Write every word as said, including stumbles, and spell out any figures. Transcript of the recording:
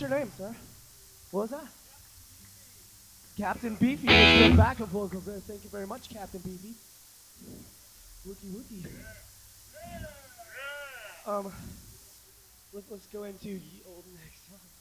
your name, sir? What was that? Captain Beefy was doing backup vocals there. Thank you very much, Captain Beefy. Wookie wookie. Um, let's let's go into the old next song.